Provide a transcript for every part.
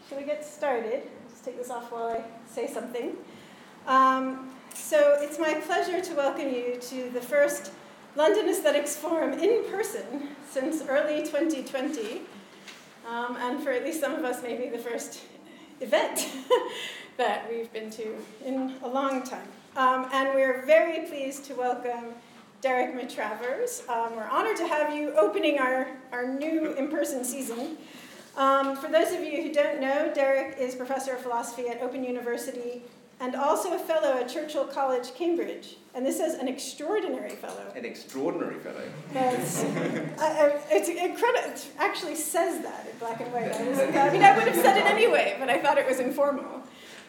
Shall we get started? Just take this off while I say something. So it's my pleasure to welcome you to the first London Aesthetics Forum in person since early 2020, and for at least some of us, maybe the first event that we've been to in a long time. And we're very pleased to welcome Derek Matravers. We're honored to have you opening our new in-person season. For those of you who don't know, Derek is Professor of Philosophy at Open University and also a fellow at Churchill College, Cambridge. And this is an extraordinary fellow. An extraordinary fellow. It's incredible. It actually says that in black and white. I mean, I would have said it anyway, but I thought it was informal.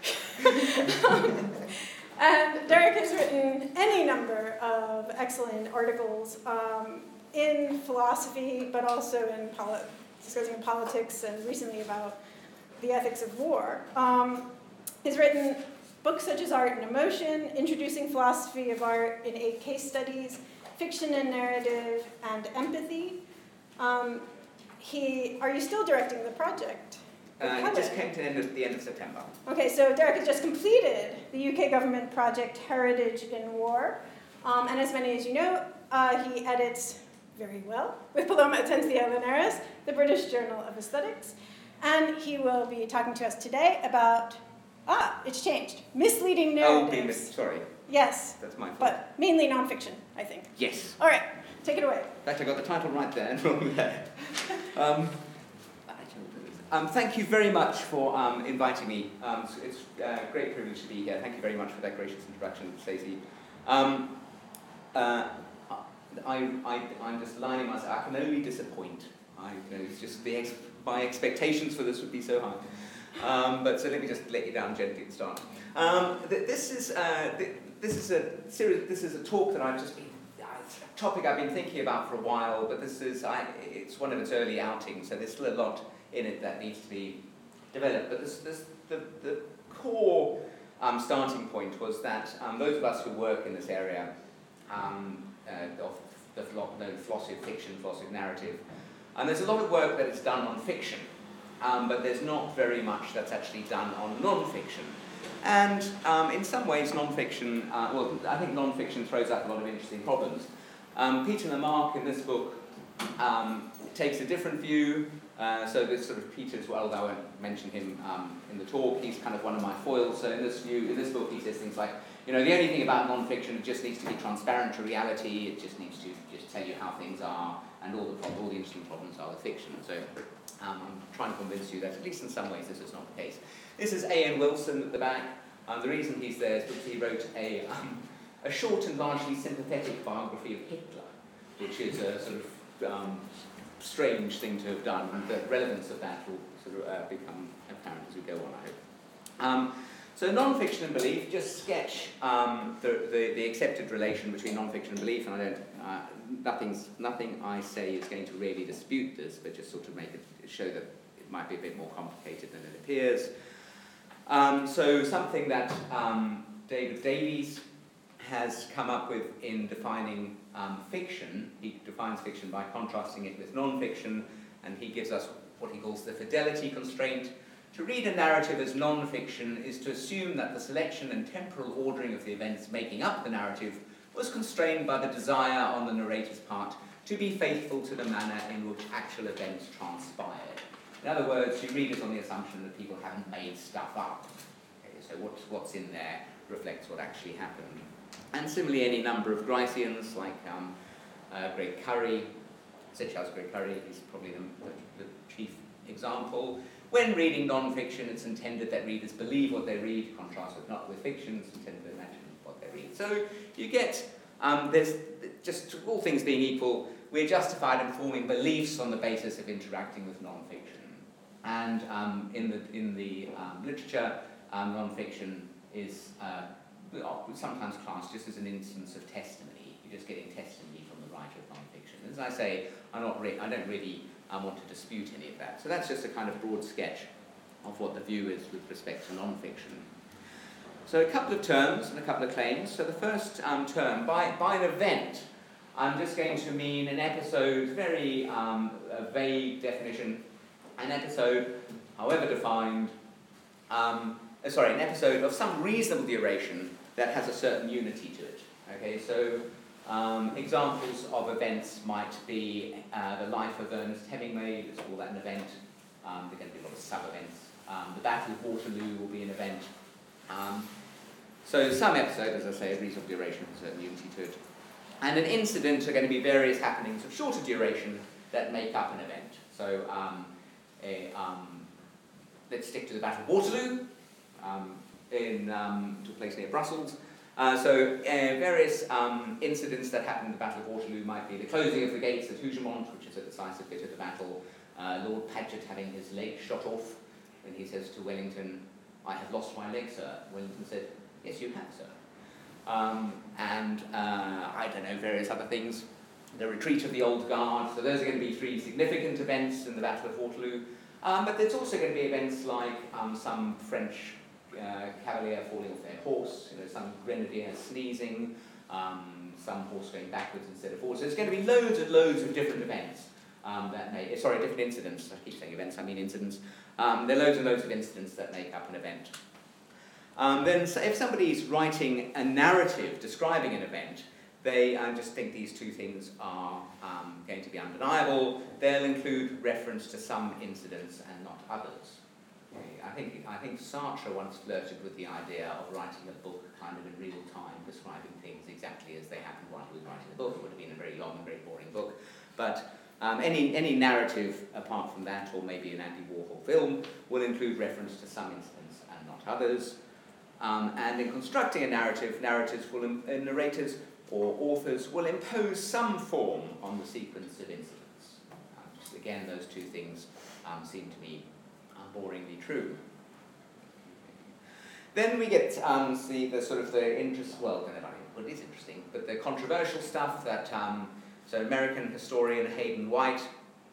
And Derek has written any number of excellent articles in philosophy, but also in discussing politics, and recently about the ethics of war. He's written books such as Art and Emotion, Introducing Philosophy of Art in 8 Case Studies, Fiction and Narrative, and Empathy. Are you still directing the project? It just came to the end of September. Okay, so Derek has just completed the UK government project Heritage in War. And as many as you know, he edits very well with Paloma Atencio Linares, the British Journal of Aesthetics. And he will be talking to us today about, it's changed, misleading narratives. Sorry. Yes. That's my fault. But mainly nonfiction, I think. Yes. All right, take it away. In fact, I got the title right there and wrong there. Thank you very much for inviting me. It's a great privilege to be here. Thank you very much for that gracious introduction, Stacey. I'm just lining myself. I can only disappoint. It's just my expectations for this would be so high. But so let me just let you down gently at the start. This is a talk that I've just been. It's a topic I've been thinking about for a while, but it's one of its early outings, so there's still a lot in it that needs to be developed. But the core starting point was that those of us who work in this area of the philosophy of fiction, philosophy of narrative, and there's a lot of work that is done on fiction, but there's not very much that's actually done on non-fiction. And in some ways, non-fiction, I think non-fiction throws up a lot of interesting problems. Peter Lamarck in this book takes a different view. So this sort of Peter's, I won't mention him in the talk, he's kind of one of my foils. So in this book he says things like, the only thing about non-fiction, it just needs to be transparent to reality, it just needs to just tell you how things are, and all the interesting problems are with fiction. So I'm trying to convince you that at least in some ways this is not the case. This is A.N. Wilson at the back. The reason he's there is because he wrote a short and largely sympathetic biography of Hitler, which is a sort of strange thing to have done, and the relevance of that will sort of become apparent as we go on, I hope. So non-fiction and belief, just sketch the accepted relation between non-fiction and belief, and nothing I say is going to really dispute this, but just sort of show that it might be a bit more complicated than it appears. So something that David Davies has come up with in defining fiction. He defines fiction by contrasting it with non-fiction, and he gives us what he calls the fidelity constraint. To read a narrative as non-fiction is to assume that the selection and temporal ordering of the events making up the narrative was constrained by the desire on the narrator's part to be faithful to the manner in which actual events transpired. In other words, you read it on the assumption that people haven't made stuff up. Okay, so what's in there reflects what actually happened. And similarly, any number of Griceans, like Greg Curry, Sir Charles Greg Curry, he's probably the chief example. When reading non-fiction, it's intended that readers believe what they read, contrast with fiction, it's intended to imagine what they read. So you get, there's just all things being equal, we're justified in forming beliefs on the basis of interacting with non-fiction. And in the literature, non-fiction is sometimes classed just as an instance of testimony. You're just getting testimony from the writer of non-fiction. As I say, I don't really want to dispute any of that. So that's just a kind of broad sketch of what the view is with respect to non-fiction. So a couple of terms and a couple of claims. So the first term, by an event, I'm just going to mean an episode, very vague definition, an episode, however defined, an episode of some reasonable duration that has a certain unity to it. Okay, so examples of events might be the life of Ernest Hemingway, let's call that an event. There are going to be a lot of sub-events. The Battle of Waterloo will be an event. So some episode, as I say, of reasonable duration has a certain unity to it. And an incident are going to be various happenings of shorter duration that make up an event. So let's stick to the Battle of Waterloo, took place near Brussels. Various incidents that happened in the Battle of Waterloo might be the closing of the gates at Hougemont, which is a decisive bit of the battle, Lord Paget having his leg shot off, when he says to Wellington, "I have lost my leg, sir." Wellington said, "Yes, you have, sir." I don't know, various other things. The retreat of the Old Guard. So those are going to be three significant events in the Battle of Waterloo. But there's also going to be events like some French cavalier falling off their horse, some grenadier sneezing, some horse going backwards instead of forwards. So there's going to be loads and loads of different events different incidents. I keep saying events, I mean incidents. There are loads and loads of incidents that make up an event. Then if somebody's writing a narrative describing an event, they just think these two things are going to be undeniable. They'll include reference to some incidents and not others. Okay. I think Sartre once flirted with the idea of writing a book kind of in real time, describing things exactly as they happened while he was writing the book. It would have been a very long and very boring book. But any narrative apart from that, or maybe an Andy Warhol film, will include reference to some incidents and not others. And in constructing a narrative, narrators or authors will impose some form on the sequence of incidents. Again, those two things seem to me boringly true. Then we get the interest. Well, it is interesting, but the controversial stuff that so American historian Hayden White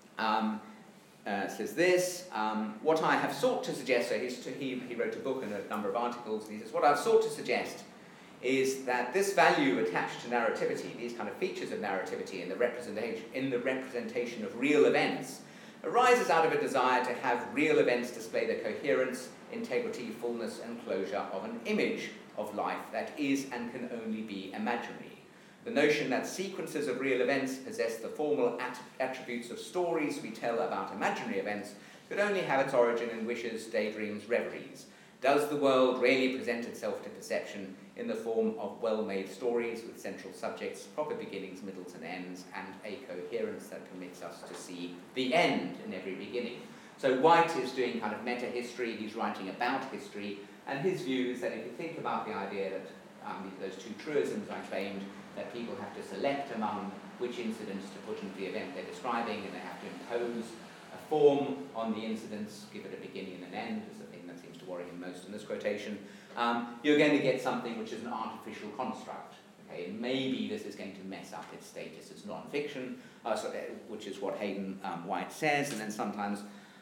says this. What I have sought to suggest. So he wrote a book and a number of articles, and he says what I've sought to suggest is that this value attached to narrativity, these kind of features of narrativity in the representation of real events, arises out of a desire to have real events display the coherence, integrity, fullness, and closure of an image of life that is and can only be imaginary. The notion that sequences of real events possess the formal attributes of stories we tell about imaginary events could only have its origin in wishes, daydreams, reveries. Does the world really present itself to perception in the form of well-made stories with central subjects, proper beginnings, middles, and ends, and a coherence that permits us to see the end in every beginning? So White is doing kind of meta-history, he's writing about history, and his view is that if you think about the idea that those two truisms I claimed, that people have to select among which incidents to put into the event they're describing, and they have to impose a form on the incidents, give it a beginning and an end, is the thing that seems to worry him most in this quotation, you're going to get something which is an artificial construct. Okay? And maybe this is going to mess up its status as non-fiction, which is what Hayden White says, and then sometimes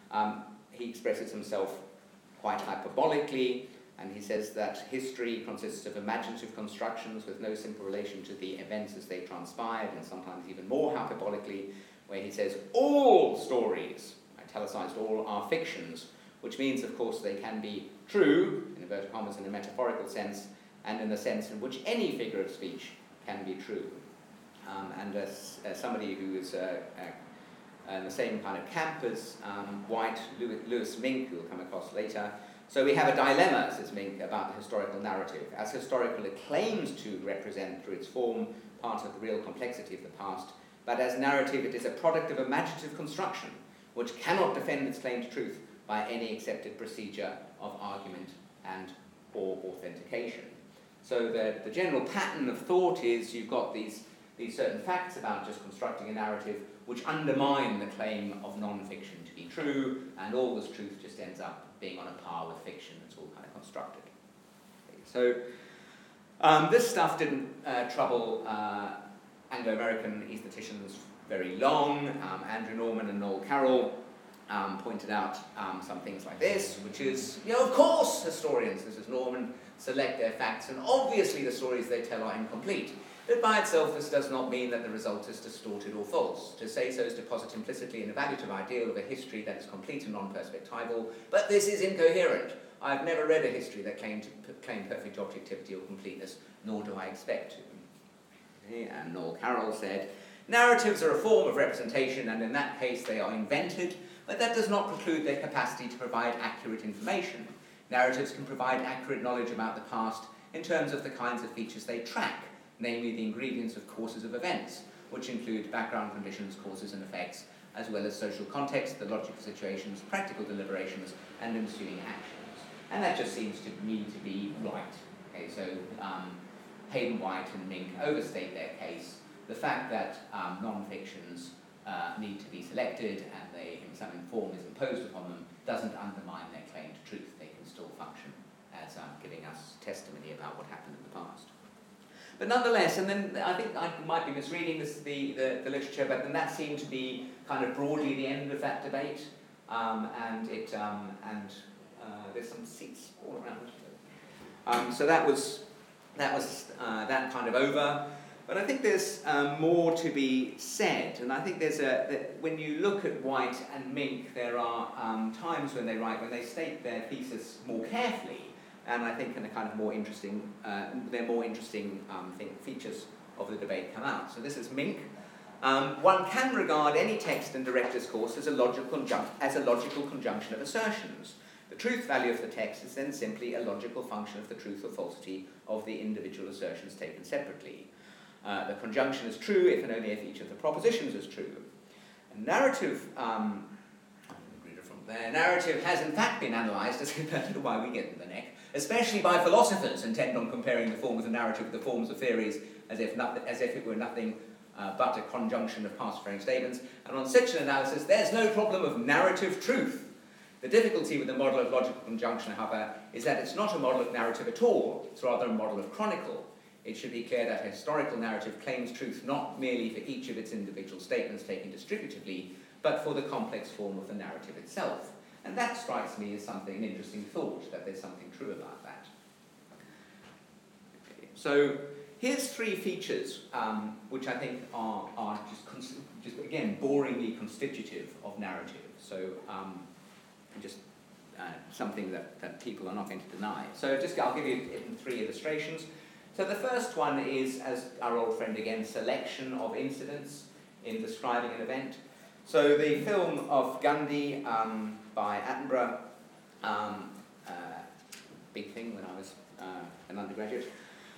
he expresses himself quite hyperbolically, and he says that history consists of imaginative constructions with no simple relation to the events as they transpired, and sometimes even more hyperbolically, where he says all stories, italicized all, are fictions, which means, of course, they can be true, in inverted commas, in a metaphorical sense, and in the sense in which any figure of speech can be true. And as somebody who is in the same kind of camp as White, Lewis Mink, who we'll come across later. So we have a dilemma, says Mink, about the historical narrative. As historical, it claims to represent, through its form, part of the real complexity of the past, but as narrative, it is a product of imaginative construction, which cannot defend its claim to truth by any accepted procedure of argument and or authentication. So the general pattern of thought is you've got these certain facts about just constructing a narrative which undermine the claim of non-fiction to be true, and all this truth just ends up being on a par with fiction. It's all kind of constructed. Okay, so this stuff didn't trouble Anglo-American aestheticians very long. Andrew Norman and Noel Carroll pointed out some things like this, which is, of course historians, this is Norman, select their facts, and obviously the stories they tell are incomplete. But by itself, this does not mean that the result is distorted or false. To say so is to posit implicitly an evaluative ideal of a history that is complete and non-perspectival, but this is incoherent. I've never read a history that claimed perfect objectivity or completeness, nor do I expect to. Okay, and Noel Carroll said, narratives are a form of representation, and in that case they are invented, but that does not preclude their capacity to provide accurate information. Narratives can provide accurate knowledge about the past in terms of the kinds of features they track, namely the ingredients of courses of events, which include background conditions, causes and effects, as well as social context, the logic of situations, practical deliberations, and ensuing actions. And that just seems to me to be right. Okay, so Hayden White and Mink overstate their case. The fact that non-fictions need to be selected and some form is imposed upon them doesn't undermine their claim to truth. They can still function as giving us testimony about what happened in the past. But nonetheless, and then I think I might be misreading the literature, but then that seemed to be kind of broadly the end of that debate, and there's some seats all around. So that was that kind of over. But I think there's more to be said, and I think when you look at White and Mink, there are times when they state their thesis more carefully, and I think in a kind of more interesting, features of the debate come out. So this is Mink. One can regard any text and direct discourse as a logical conjunction of assertions. The truth value of the text is then simply a logical function of the truth or falsity of the individual assertions taken separately. The conjunction is true if and only if each of the propositions is true. A narrative, narrative has in fact been analysed, as I don't know why we get in the neck, especially by philosophers intent on comparing the forms of narrative with the forms of theories as if it were nothing but a conjunction of past frame statements. And on such an analysis, there's no problem of narrative truth. The difficulty with the model of logical conjunction, however, is that it's not a model of narrative at all. It's rather a model of chronicle. It should be clear that a historical narrative claims truth not merely for each of its individual statements taken distributively, but for the complex form of the narrative itself. And that strikes me as an interesting thought, that there's something true about that. Okay. So here's three features which I think are just again, boringly constitutive of narrative. So something that people are not going to deny. So I'll give you three illustrations. So the first one is, as our old friend again, selection of incidents in describing an event. So the film of Gandhi by Attenborough, big thing when I was an undergraduate.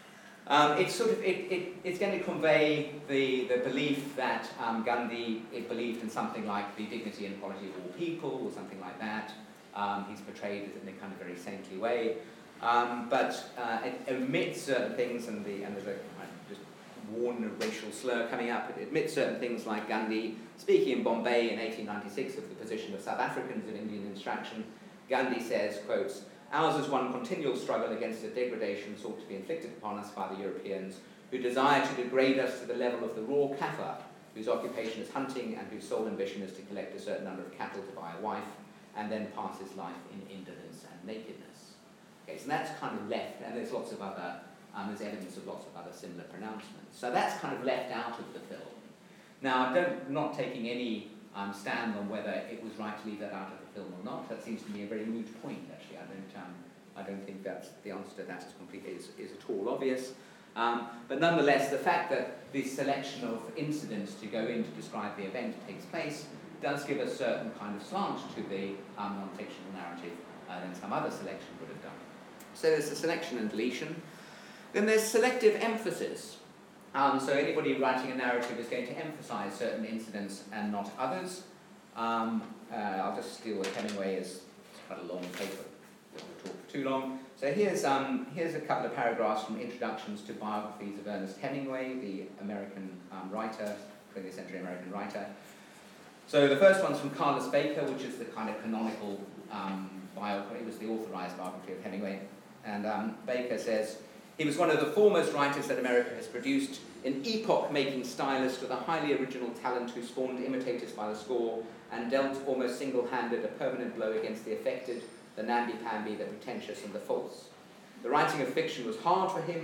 It's going to convey the belief that Gandhi believed in something like the dignity and equality of all people, or something like that. He's portrayed in a kind of very saintly way. But it omits certain things, and there's a just warn a racial slur coming up. It admits certain things like Gandhi speaking in Bombay in 1896 of the position of South Africans in Indian extraction. Gandhi says, quotes, "Ours is one continual struggle against a degradation sought to be inflicted upon us by the Europeans, who desire to degrade us to the level of the raw Kaffir, whose occupation is hunting and whose sole ambition is to collect a certain number of cattle to buy a wife, and then pass his life in indolence and nakedness." Okay, so that's kind of left, and there's lots of other, there's evidence of lots of other similar pronouncements. So that's kind of left out of the film. Now, I'm not taking any stand on whether it was right to leave that out of the film or not. That seems to me a very moot point, actually. I don't think that the answer to that is at all obvious. But nonetheless, the fact that this selection of incidents to go in to describe the event takes place does give a certain kind of slant to the non-fictional narrative than some other selection would have done. So there's the selection and deletion. Then there's selective emphasis. So anybody writing a narrative is going to emphasize certain incidents and not others. I'll just steal what Hemingway is. It's quite a long paper. I won't talk for too long. So here's a couple of paragraphs from introductions to biographies of Ernest Hemingway, the American writer, 20th century American writer. So the first one's from Carlos Baker, which is the kind of canonical biography. It was the authorized biography of Hemingway. And Baker says, "He was one of the foremost writers that America has produced, an epoch-making stylist with a highly original talent who spawned imitators by the score and dealt almost single-handed a permanent blow against the affected, the namby-pamby, the pretentious, and the false. The writing of fiction was hard for him,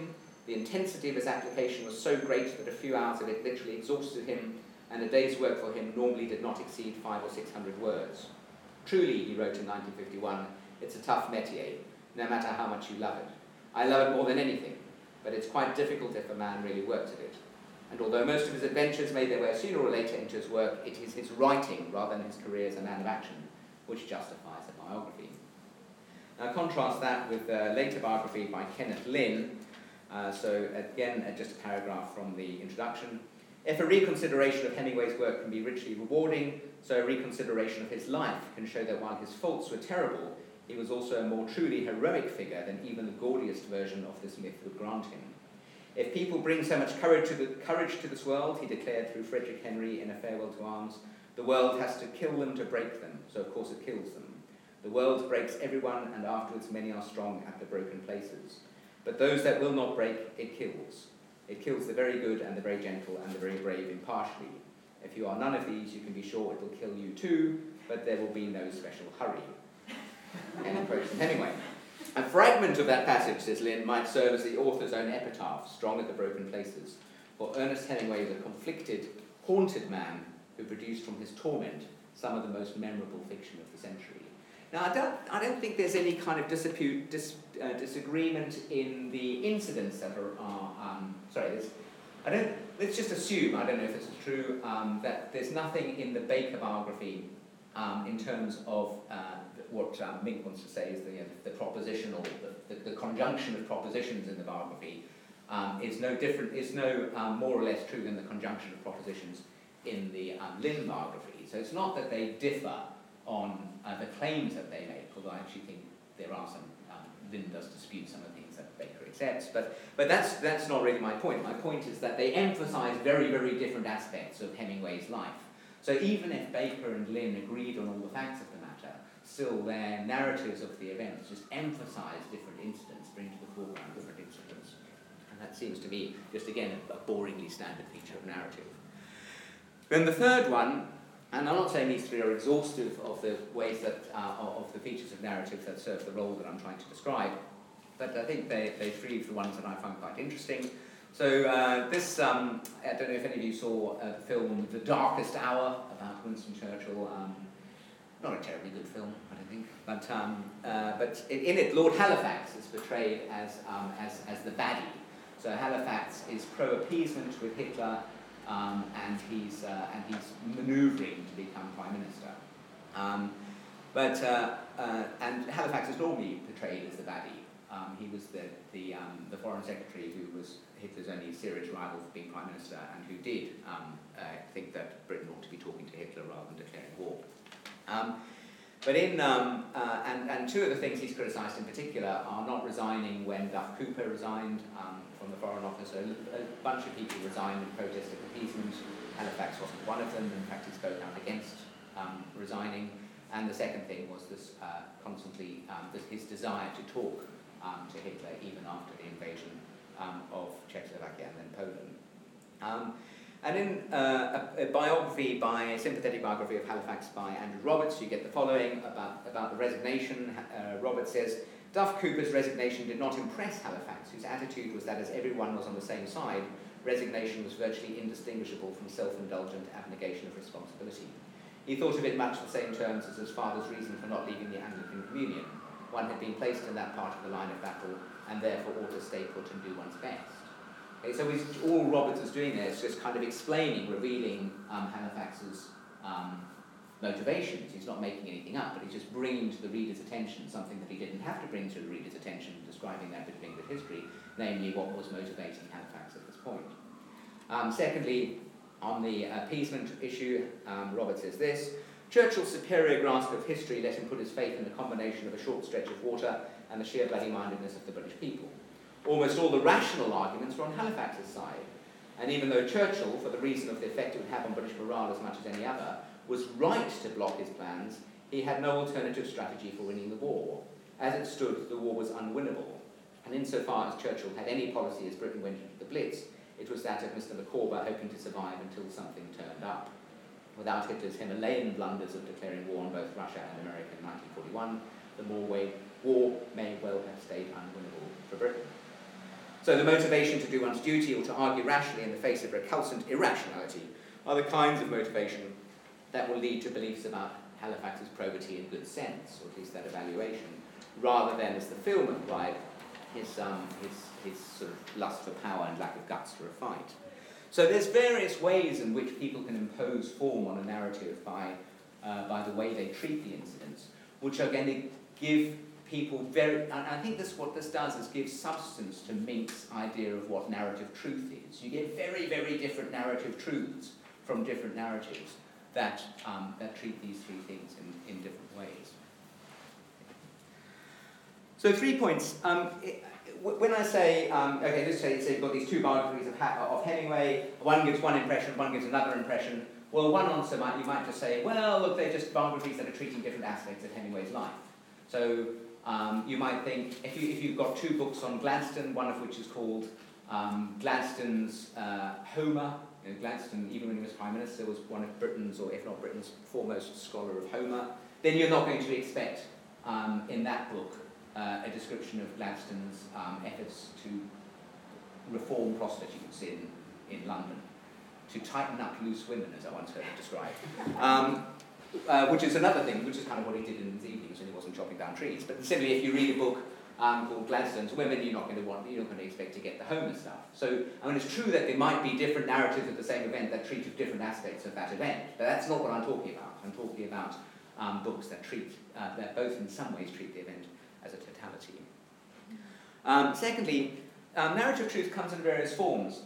The intensity of his application was so great that a few hours of it literally exhausted him, and a day's work for him normally did not exceed 500 or 600 words. Truly, he wrote in 1951, it's a tough métier, no matter how much you love it. I love it more than anything, but it's quite difficult if a man really works at it. And although most of his adventures made their way sooner or later into his work, it is his writing, rather than his career as a man of action, which justifies a biography. Now contrast that with a later biography by Kenneth Lynn. So again, just a paragraph from the introduction. If a reconsideration of Hemingway's work can be richly rewarding, so a reconsideration of his life can show that while his faults were terrible, he was also a more truly heroic figure than even the gaudiest version of this myth would grant him. If people bring so much courage to this world, he declared through Frederick Henry in A Farewell to Arms, the world has to kill them to break them, so of course it kills them. The world breaks everyone, and afterwards many are strong at the broken places. But those that will not break, it kills. It kills the very good and the very gentle and the very brave impartially. If you are none of these, you can be sure it will kill you too, but there will be no special hurry. End quote from Hemingway. A fragment of that passage, says Lynn, might serve as the author's own epitaph, strong at the broken places. For Ernest Hemingway was a conflicted, haunted man who produced from his torment some of the most memorable fiction of the century. Now, I don't think there's any kind of disagreement in the incidents that let's just assume, I don't know if this is true, that there's nothing in the Baker biography in terms of what Mink wants to say is the propositional, the conjunction of propositions in the biography is no more or less true than the conjunction of propositions in the Lynn biography. So it's not that they differ on the claims that they make, although I actually think there are some, Lynn does dispute some of the things that Baker accepts, but that's not really my point. My point is that they emphasize very, very different aspects of Hemingway's life. So even if Baker and Lynn agreed on all the facts of the matter, still their narratives of the events just emphasize different incidents, bring to the foreground different incidents. And that seems to be, just again, a boringly standard feature of narrative. Then the third one, and I'm not saying these three are exhaustive of the ways that, of the features of narrative that serve the role that I'm trying to describe, but I think they three of the ones that I find quite interesting. So this, I don't know if any of you saw the film The Darkest Hour about Winston Churchill. Not a terribly good film, I don't think, but in it, Lord Halifax is portrayed as the baddie. So Halifax is pro-appeasement with Hitler, and he's manoeuvring to become Prime Minister. And Halifax is normally portrayed as the baddie. He was the Foreign Secretary who was Hitler's only serious rival for being Prime Minister, and who did think that Britain ought to be talking to Hitler rather than declaring war. And two of the things he's criticised in particular are not resigning when Duff Cooper resigned from the Foreign Office. A bunch of people resigned in protest of appeasement. Halifax wasn't one of them. In fact, he spoke out against resigning. And the second thing was this his desire to talk to Hitler even after the invasion of Czechoslovakia and then Poland. And in a sympathetic biography of Halifax by Andrew Roberts, you get the following about the resignation. Roberts says, Duff Cooper's resignation did not impress Halifax, whose attitude was that as everyone was on the same side, resignation was virtually indistinguishable from self-indulgent abnegation of responsibility. He thought of it much the same terms as his father's reason for not leaving the Anglican Communion. One had been placed in that part of the line of battle, and therefore ought to stay put and do one's best. Okay, so all Roberts is doing there is just kind of revealing Halifax's motivations. He's not making anything up, but he's just bringing to the reader's attention something that he didn't have to bring to the reader's attention, describing that bit of English history, namely what was motivating Halifax at this point. Secondly, on the appeasement issue, Roberts says this, Churchill's superior grasp of history let him put his faith in the combination of a short stretch of water and the sheer bloody-mindedness of the British people. Almost all the rational arguments were on Halifax's side, and even though Churchill, for the reason of the effect it would have on British morale as much as any other, was right to block his plans, he had no alternative strategy for winning the war. As it stood, the war was unwinnable, and insofar as Churchill had any policy as Britain went into the Blitz, it was that of Mr. Micawber hoping to survive until something turned up. Without Hitler's Himalayan blunders of declaring war on both Russia and America in 1941, the war may well have stayed unwinnable for Britain. So the motivation to do one's duty or to argue rationally in the face of recalcitrant irrationality are the kinds of motivation that will lead to beliefs about Halifax's probity and good sense, or at least that evaluation, rather than, as the film implied, his sort of lust for power and lack of guts for a fight. So there's various ways in which people can impose form on a narrative by the way they treat the incidents, which are going to give people I think what this does is give substance to Mink's idea of what narrative truth is. You get very, very different narrative truths from different narratives that treat these three things in different ways. So 3 points. When I say, let's say you've got these two biographies of Hemingway, one gives one impression, one gives another impression. Well, one answer you might just say, well, look, they're just biographies that are treating different aspects of Hemingway's life. So you might think, if you've got two books on Gladstone, one of which is called Gladstone's Homer. Gladstone, even when he was Prime Minister, was one of Britain's, or if not Britain's, foremost scholar of Homer. Then you're not going to expect in that book a description of Gladstone's efforts to reform prostitutes in London, to tighten up loose women, as I once heard it described. Which is another thing, which is kind of what he did in his evenings when he wasn't chopping down trees. But similarly, if you read a book called Gladstone's Women, you're not going to expect to get the Homer stuff. So, I mean, it's true that there might be different narratives of the same event that treat of different aspects of that event, but that's not what I'm talking about. I'm talking about books that that both in some ways treat the event as a totality. Secondly, narrative truth comes in various forms.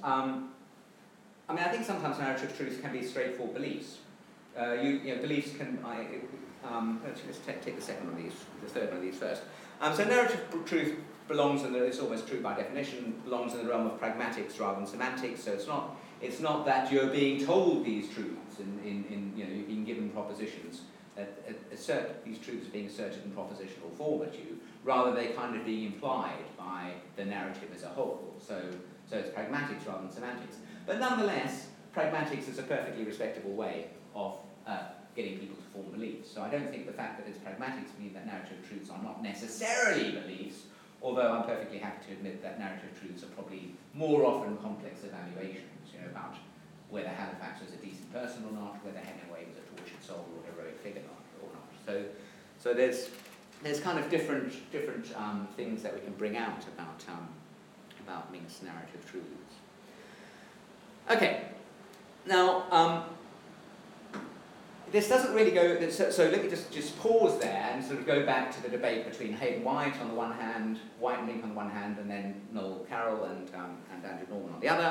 I think sometimes narrative truth can be straightforward beliefs. Beliefs can. Let's take the second one of these, the third one of these first. So narrative truth belongs, and it's almost true by definition, belongs in the realm of pragmatics rather than semantics. So it's not that you're being told these truths you're being given propositions that assert these truths are being asserted in propositional form at you. Rather, they're kind of being implied by the narrative as a whole. So it's pragmatics rather than semantics. But nonetheless, pragmatics is a perfectly respectable way of getting people to form beliefs. So I don't think the fact that it's pragmatics means that narrative truths are not necessarily beliefs, although I'm perfectly happy to admit that narrative truths are probably more often complex evaluations, about whether Halifax was a decent person or not, whether Hemingway was a tortured soul or heroic figure or not. So there's kind of different things that we can bring out about Mink's narrative truths. Okay, now this doesn't really go. So let me just pause there and sort of go back to the debate between Hayden White on the one hand, White and Mink on the one hand, and then Noel Carroll and Andrew Norman on the other.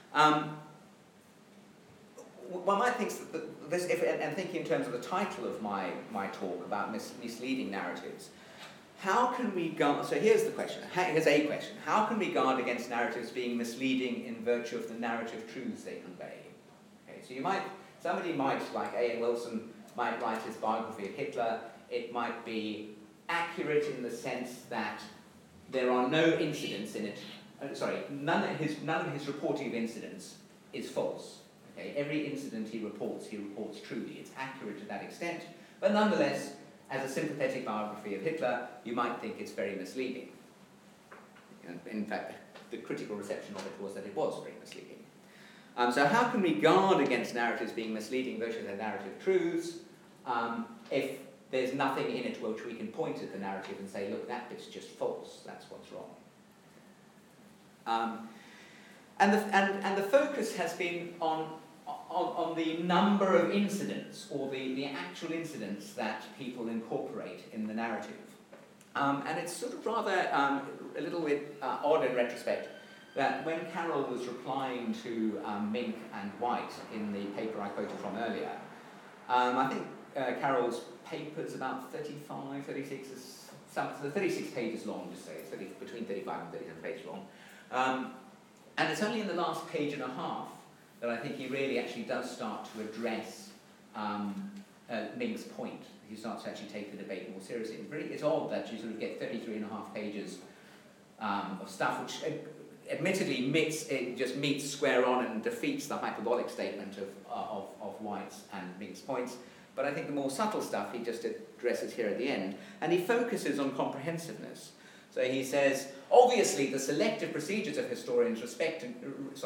One might think that this, and thinking in terms of the title of my talk about misleading narratives, how can we guard? So here's the question. Here's a question. How can we guard against narratives being misleading in virtue of the narrative truths they convey? Okay, so somebody might, like A.N. Wilson, might write his biography of Hitler. It might be accurate in the sense that there are no incidents in it. None of his reporting of incidents is false. Okay, every incident he reports truly. It's accurate to that extent, but nonetheless, as a sympathetic biography of Hitler, you might think it's very misleading. And in fact, the critical reception of it was that it was very misleading. So how can we guard against narratives being misleading versus their narrative truths if there's nothing in it which we can point at the narrative and say, look, that bit's just false, that's what's wrong. And the focus has been on the number of incidents, or the actual incidents that people incorporate in the narrative. And it's sort of rather a little bit odd in retrospect that when Carroll was replying to Mink and White in the paper I quoted from earlier, I think Carroll's paper is about 35, 36, 36 pages long, just say, it's between 35 and 37 pages long. And it's only in the last page and a half that I think he really actually does start to address Mink's point. He starts to actually take the debate more seriously. It's odd that you sort of get 33 and a half pages of stuff which admittedly meets square on and defeats the hyperbolic statement of White's and Mink's points. But I think the more subtle stuff he just addresses here at the end. And he focuses on comprehensiveness. So he says, obviously the selective procedures that historians respect in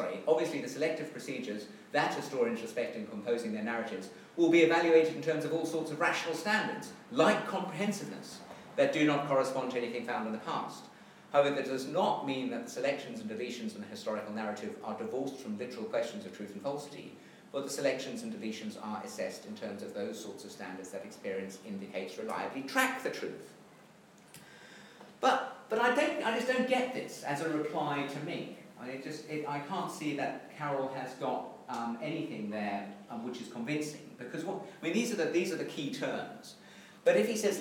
composing their narratives will be evaluated in terms of all sorts of rational standards, like comprehensiveness, that do not correspond to anything found in the past. However, that does not mean that the selections and deletions in the historical narrative are divorced from literal questions of truth and falsity, but the selections and deletions are assessed in terms of those sorts of standards that experience indicates reliably track the truth. But I just don't get this as a reply to Mink. I can't see that Carroll has got anything there which is convincing, because these are the key terms. But if he says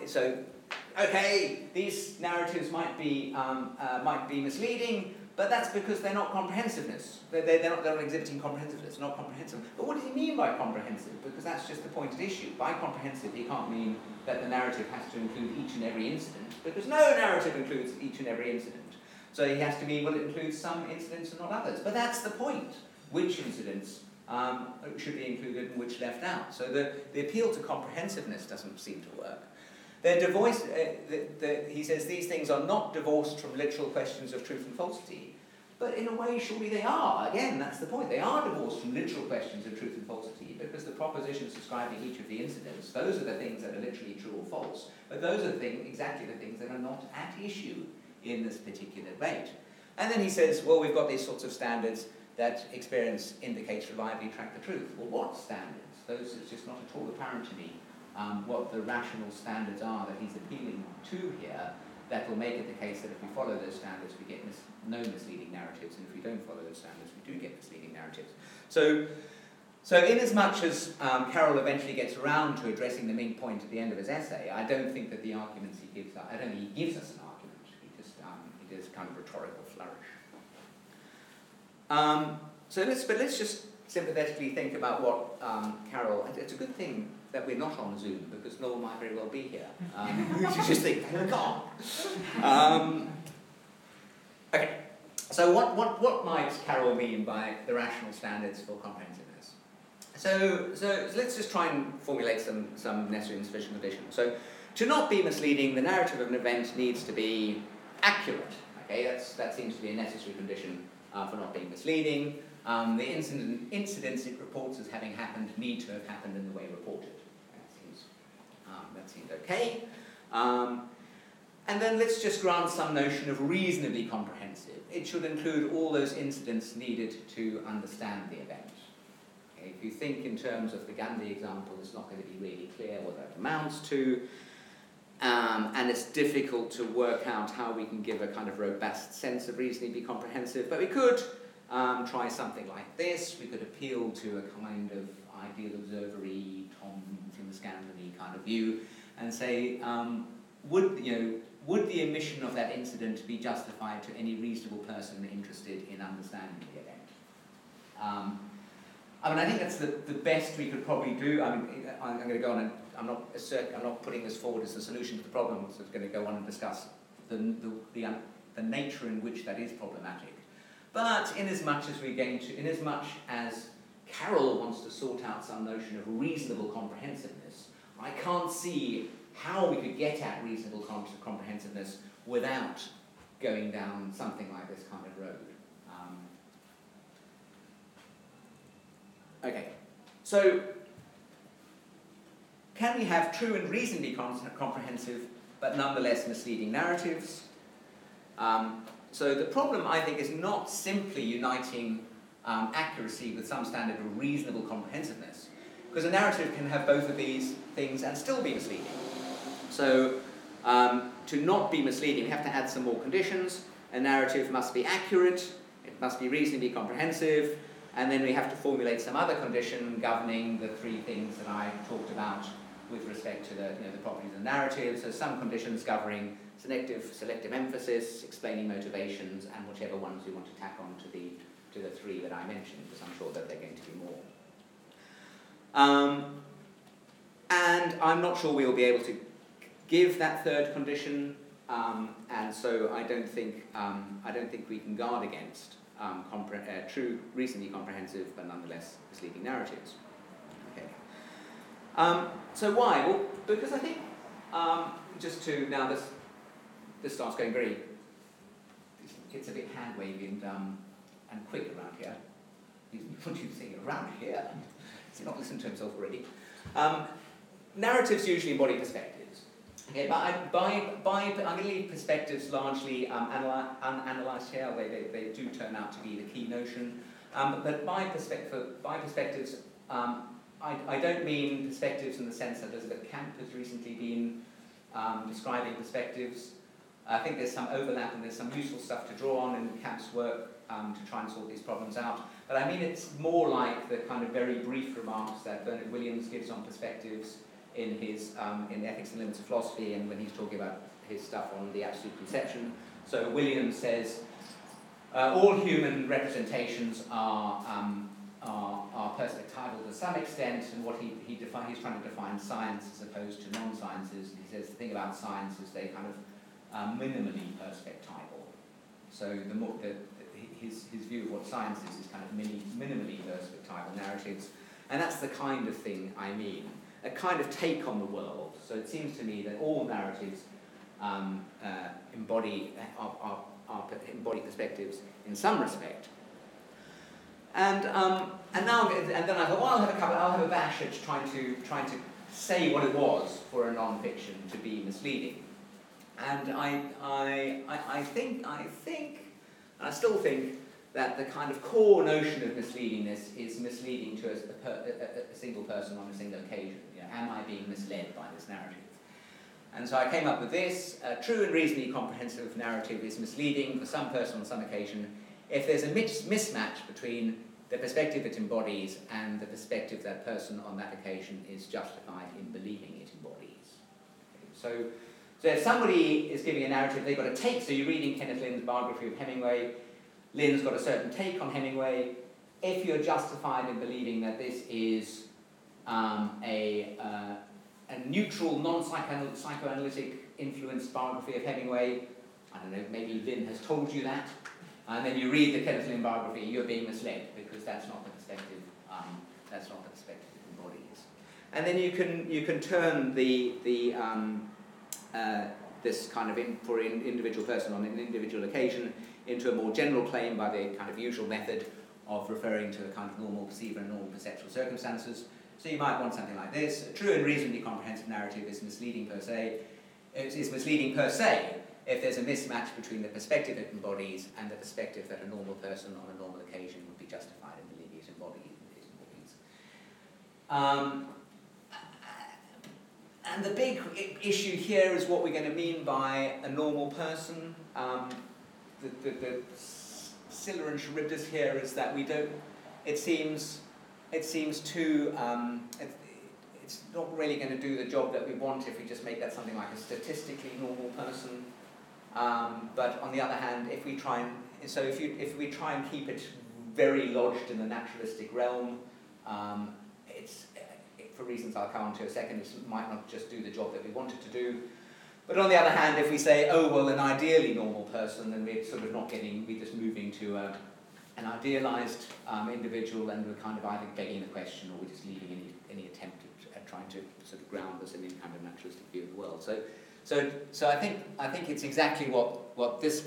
okay, these narratives might be misleading, but that's because they're not comprehensiveness. They're not exhibiting comprehensiveness, not comprehensive. But what does he mean by comprehensive? Because that's just the point at issue. By comprehensive, he can't mean that the narrative has to include each and every incident, because no narrative includes each and every incident. So he has to mean, well, it includes some incidents and not others. But that's the point. Which incidents should be included and which left out? So the appeal to comprehensiveness doesn't seem to work. They're divorced, he says these things are not divorced from literal questions of truth and falsity, but in a way surely they are. Again, that's the point. They are divorced from literal questions of truth and falsity, because the propositions describing each of the incidents, those are the things that are literally true or false, but those are exactly the things that are not at issue in this particular debate. And then he says, well, we've got these sorts of standards that experience indicates reliably track the truth. Well, what standards? Those, it's just not at all apparent to me what the rational standards are that he's appealing to here that will make it the case that if we follow those standards, we get no misleading narratives, and if we don't follow those standards, we do get misleading narratives. So in as much as Carroll eventually gets around to addressing the Mink point at the end of his essay, I don't think that the arguments he gives, I don't think he gives us an argument. He does kind of rhetorical flourish. But let's just sympathetically think about what Carroll. It's a good thing that we're not on Zoom, because Noel might very well be here. You just think, oh God. Okay. So what might Carroll mean by the rational standards for comprehensiveness? So let's just try and formulate some necessary and sufficient conditions. So to not be misleading, the narrative of an event needs to be accurate. Okay, that seems to be a necessary condition for not being misleading. The incidents it reports as having happened need to have happened in the way reported. That seems okay. And then let's just grant some notion of reasonably comprehensive. It should include all those incidents needed to understand the event. Okay, if you think in terms of the Gandhi example, it's not going to be really clear what that amounts to. And it's difficult to work out how we can give a kind of robust sense of reasonably comprehensive. But we could try something like this. We could appeal to a kind of ideal observery, Tom from the Scandinavy kind of view, and say, would the omission of that incident be justified to any reasonable person interested in understanding the event? I think that's the best we could probably do. I'm going to go on and I'm not putting this forward as a solution to the problem, so I'm going to go on and discuss the nature in which that is problematic. But in as much as Carroll wants to sort out some notion of reasonable comprehensiveness, I can't see how we could get at reasonable comprehensiveness without going down something like this kind of road. Okay, so can we have true and reasonably comprehensive but nonetheless misleading narratives? So the problem, I think, is not simply uniting accuracy with some standard of reasonable comprehensiveness, because a narrative can have both of these things and still be misleading. So to not be misleading, we have to add some more conditions. A narrative must be accurate, it must be reasonably comprehensive, and then we have to formulate some other condition governing the three things that I talked about with respect to the properties of the narrative. So some conditions governing selective emphasis, explaining motivations, and whichever ones we want to tack on to the three that I mentioned, because I'm sure that they're going to be more. And I'm not sure we'll be able to give that third condition, and so I don't think we can guard against true, reasonably comprehensive, but nonetheless misleading narratives. Okay. So why? Well, because I think just to now this this starts going it's a bit hand-wavy and quick around here. What do you think? Around here? Has he not listened to himself already? Narratives usually embody perspectives. Okay, but I'm going to leave perspectives largely unanalyzed here. They do turn out to be the key notion. But by perspectives, I don't mean perspectives in the sense that Elizabeth Camp has recently been describing perspectives. I think there's some overlap and there's some useful stuff to draw on in Camp's work to try and sort these problems out. But I mean it's more like the kind of very brief remarks that Bernard Williams gives on perspectives in his in Ethics and Limits of Philosophy, and when he's talking about his stuff on the absolute conception. So Williams says all human representations are perspectival to some extent, and what he's trying to define science as opposed to non-sciences. He says the thing about science is they kind of minimally perspectival. So his view of what science is kind of minimally perspectival narratives, and that's the kind of thing I mean. A kind of take on the world. So it seems to me that all narratives embody perspectives in some respect. And then I thought, well, I'll have a bash at trying to say what it was for a non-fiction to be misleading. And I think, and I still think that the kind of core notion of misleadingness is misleading to a single person on a single occasion. You know, am I being misled by this narrative? And so I came up with this. A true and reasonably comprehensive narrative is misleading for some person on some occasion if there's a mismatch between the perspective it embodies and the perspective that person on that occasion is justified in believing it embodies. Okay, so if somebody is giving a narrative, they've got a take. So you're reading Kenneth Lynn's biography of Hemingway. Lynn's got a certain take on Hemingway. If you're justified in believing that this is a neutral, non-psychoanalytic influenced biography of Hemingway, I don't know, maybe Lynn has told you that, and then you read the Kenneth Lynn biography, you're being misled because that's not the perspective. That's not the perspective it embodies. And then you can turn this kind of for an individual person on an individual occasion into a more general claim by the kind of usual method of referring to a kind of normal perceiver and normal perceptual circumstances. So you might want something like this. A true and reasonably comprehensive narrative is misleading per se. It is misleading per se if there's a mismatch between the perspective it embodies and the perspective that a normal person on a normal occasion would be justified in believing it embodies. And the big issue here is what we're going to mean by a normal person. The Scylla and Charybdis here is that we don't. It seems too. It's not really going to do the job that we want if we just make that something like a statistically normal person. But on the other hand, if we try and keep it very lodged in the naturalistic realm, for reasons I'll come on to in a second, it might not just do the job that we want it to do. But on the other hand, if we say, oh, well, an ideally normal person, then we're sort of we're just moving to an idealized individual, and we're kind of either begging the question or we're just leaving any attempt at trying to sort of ground us in any kind of naturalistic view of the world. So I think it's exactly what this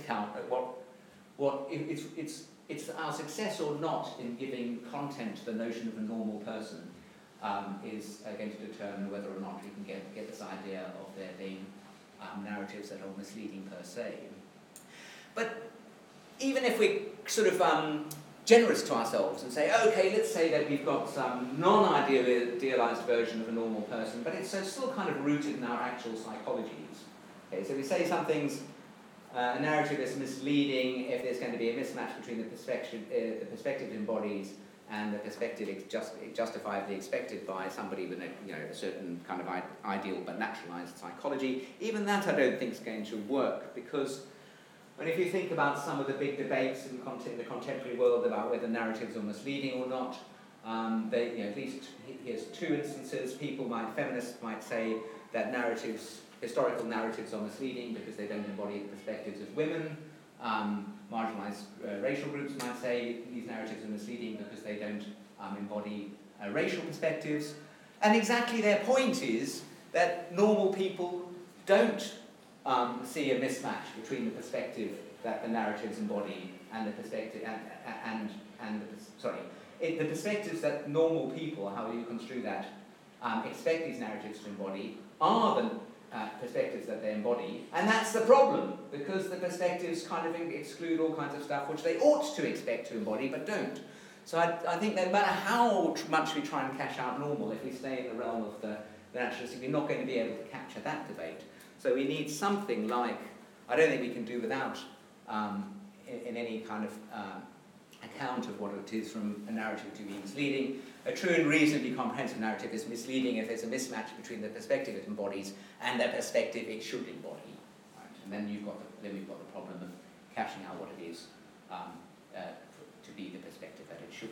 it's our success or not in giving content to the notion of a normal person is going to determine whether or not we can get this idea of there being narratives that are misleading per se. But even if we're sort of generous to ourselves and say, okay, let's say that we've got some non-idealized version of a normal person, but it's still kind of rooted in our actual psychologies. Okay, so we say something's a narrative is misleading if there's going to be a mismatch between the perspective it embodies and the perspective it justifiably expected by somebody with a certain kind of ideal but naturalized psychology. Even that I don't think is going to work, because if you think about some of the big debates in the contemporary world about whether narratives are misleading or not, at least here's two instances. Feminists might say that historical narratives are misleading because they don't embody the perspectives of women. Marginalized racial groups might say these narratives are misleading because they don't embody racial perspectives. And exactly their point is that normal people don't see a mismatch between the perspective that the narratives embody and the perspective the perspectives that normal people, how you construe that, expect these narratives to embody are the perspectives that they embody, and that's the problem, because the perspectives kind of exclude all kinds of stuff which they ought to expect to embody but don't. So I think no matter how much we try and cash out normal, if we stay in the realm of the naturalistic, we're not going to be able to capture that debate. So we need something like, I don't think we can do without, in any kind of account of what it is from a narrative to be misleading. A true and reasonably comprehensive narrative is misleading if there's a mismatch between the perspective it embodies and the perspective it should embody. Right? And then we've got the problem of cashing out what it is to be the perspective that it should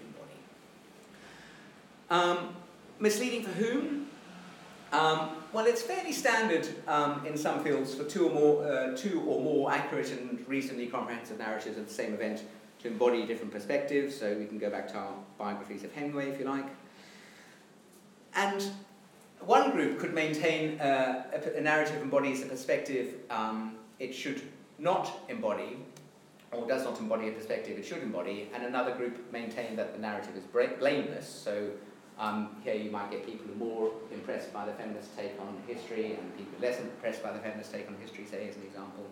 embody. Misleading for whom? Well, it's fairly standard in some fields for two or more accurate and reasonably comprehensive narratives of the same event to embody different perspectives. So we can go back to our biographies of Hemingway, if you like. And one group could maintain a narrative embodies a perspective it should not embody, or does not embody a perspective it should embody, and another group maintain that the narrative is blameless. So here you might get people who are more impressed by the feminist take on history and people less impressed by the feminist take on history, say, as an example.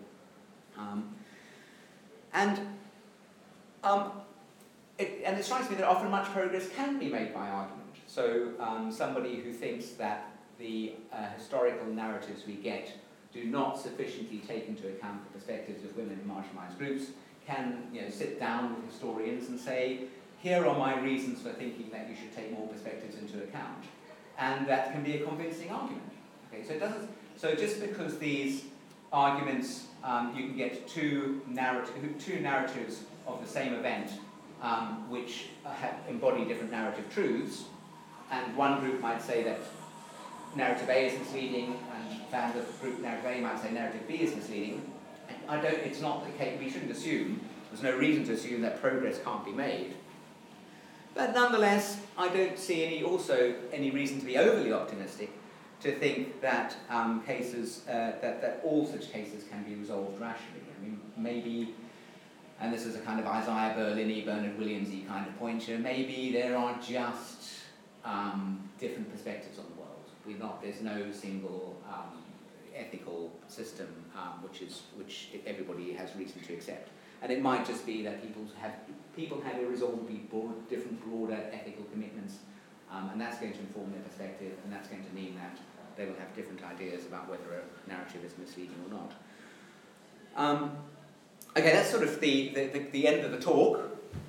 And it strikes me that often much progress can be made by argument. So somebody who thinks that the historical narratives we get do not sufficiently take into account the perspectives of women in marginalised groups can sit down with historians and say, here are my reasons for thinking that you should take more perspectives into account. And that can be a convincing argument. Okay, so just because these arguments, you can get two narratives of the same event which embody different narrative truths, and one group might say that narrative A is misleading, and fans of group narrative A might say narrative B is misleading. It's not the case, we shouldn't assume, there's no reason to assume that progress can't be made. But nonetheless, I don't see any reason to be overly optimistic to think that that all such cases can be resolved rationally. I mean, maybe, and this is a kind of Isaiah Berlin-y, Bernard Williams-y kind of point here, maybe there are just different perspectives on the world. There's no single ethical system which everybody has reason to accept. And it might just be that people have irresolvably different broader ethical commitments, and that's going to inform their perspective, and that's going to mean that they will have different ideas about whether a narrative is misleading or not. Okay, that's sort of the end of the talk.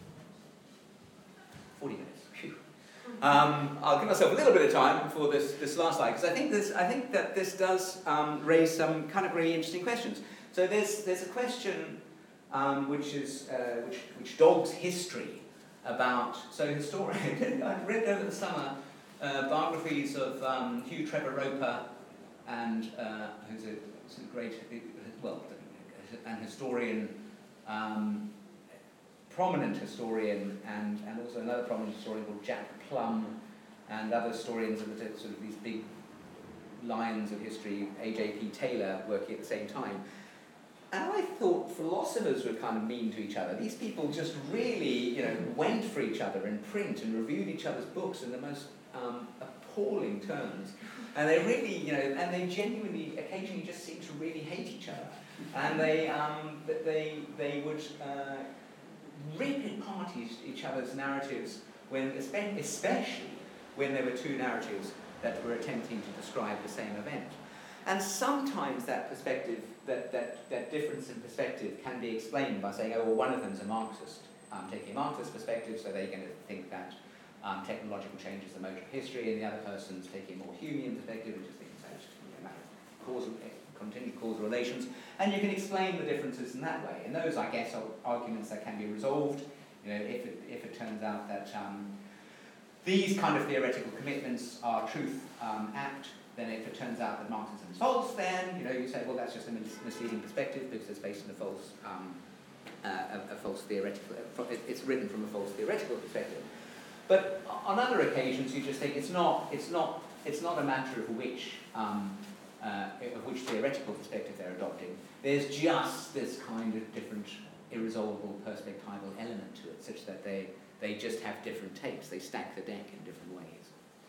40 minutes. Phew. I'll give myself a little bit of time for this last slide, because I think that this does raise some kind of really interesting questions. So there's a question which dogs history about. So historian, I read over the summer biographies of Hugh Trevor Roper, and who's a great, an historian, prominent historian, and also another prominent historian called Jack Plum, and other historians of sort of these big lions of history, A.J.P. Taylor, working at the same time. And I thought philosophers were kind of mean to each other. These people just really, went for each other in print and reviewed each other's books in the most appalling terms. And they really, and they genuinely, occasionally just seemed to really hate each other. And they would rip apart each other's narratives, especially when there were two narratives that were attempting to describe the same event. And sometimes that perspective, that difference in perspective can be explained by saying, one of them's a Marxist, taking a Marxist perspective, so they're going to think that technological change is the motor of history, and the other person's taking a more Humean perspective, which is thinking it's a matter of continued causal relations. And you can explain the differences in that way. And those, I guess, are arguments that can be resolved, if it turns out that these kind of theoretical commitments are truth apt. Then if it turns out that Marxism is false, then you say, well, that's just a misleading perspective because it's based on a false theoretical. It's written from a false theoretical perspective. But on other occasions, you just think it's not a matter of which of which theoretical perspective they're adopting, there's just this kind of different irresolvable perspectival element to it, such that they just have different takes. They stack the deck in different ways.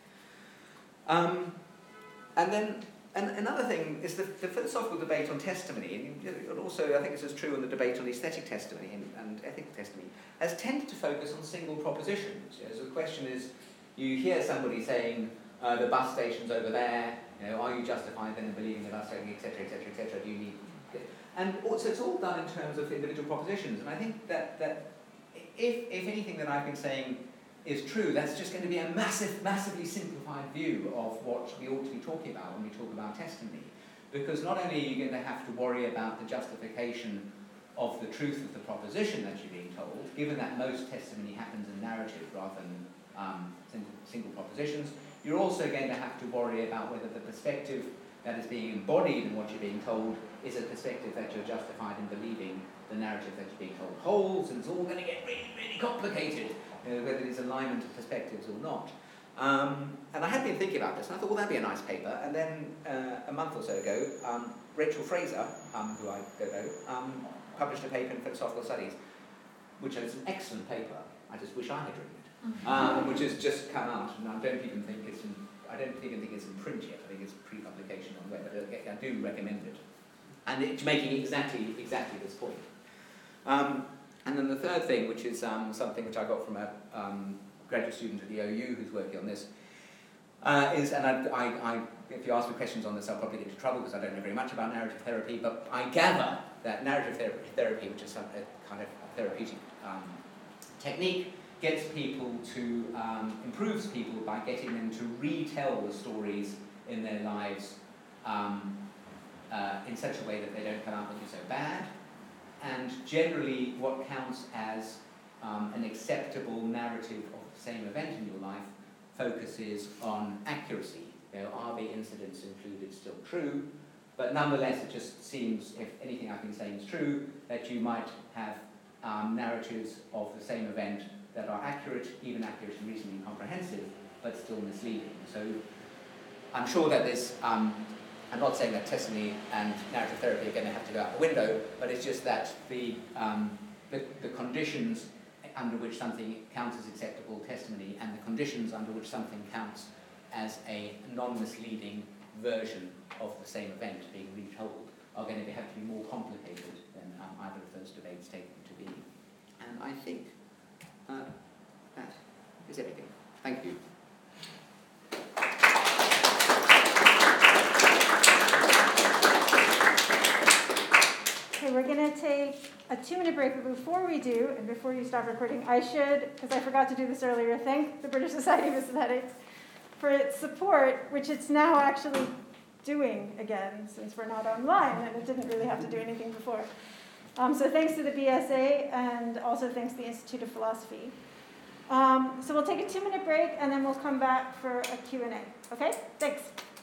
And then another thing is the philosophical debate on testimony, and also I think this is true in the debate on aesthetic testimony and ethical testimony, has tended to focus on single propositions. So the question is, you hear somebody saying, the bus station's over there, are you justified then in believing the bus station, etc., etc., etc., do you need... And also it's all done in terms of individual propositions, and I think that if anything that I've been saying is true, that's just going to be a massively simplified view of what we ought to be talking about when we talk about testimony. Because not only are you going to have to worry about the justification of the truth of the proposition that you're being told, given that most testimony happens in narrative rather than single propositions, you're also going to have to worry about whether the perspective that is being embodied in what you're being told is a perspective that you're justified in believing the narrative that you're being told holds, and it's all going to get really, really complicated, whether it's alignment of perspectives or not. And I had been thinking about this, and I thought, well, that'd be a nice paper. And then a month or so ago, Rachel Fraser, who I don't know, published a paper in Philosophical Studies, which is an excellent paper. I just wish I had written it, which has just come out, and I don't even think it's in print yet. I think it's pre-publication on the web, but I do recommend it. And it's making exactly this point. And then the third thing, which is something which I got from a graduate student at the OU who's working on this, is, and I if you ask me questions on this, I'll probably get into trouble because I don't know very much about narrative therapy, but I gather that narrative therapy, which is a kind of a therapeutic technique, gets people to, improves people by getting them to retell the stories in their lives in such a way that they don't come out looking so bad. And generally what counts as an acceptable narrative of the same event in your life focuses on accuracy. Are the incidents included still true? But nonetheless, it just seems, if anything I've been saying is true, that you might have narratives of the same event that are accurate, even accurate and reasonably comprehensive, but still misleading. So I'm sure that there's, I'm not saying that testimony and narrative therapy are going to have to go out the window, but it's just that the conditions under which something counts as acceptable testimony and the conditions under which something counts as a non-misleading version of the same event being retold are going to have to be more complicated than either of those debates take them to be. And I think that is everything. Thank you. Okay, we're going to take a 2-minute break, but before we do, and before you stop recording, I should, because I forgot to do this earlier, thank the British Society of Aesthetics for its support, which it's now actually doing again, since we're not online, and it didn't really have to do anything before. So thanks to the BSA, and also thanks to the Institute of Philosophy. So we'll take a 2-minute break, and then we'll come back for a Q&A. Okay? Thanks.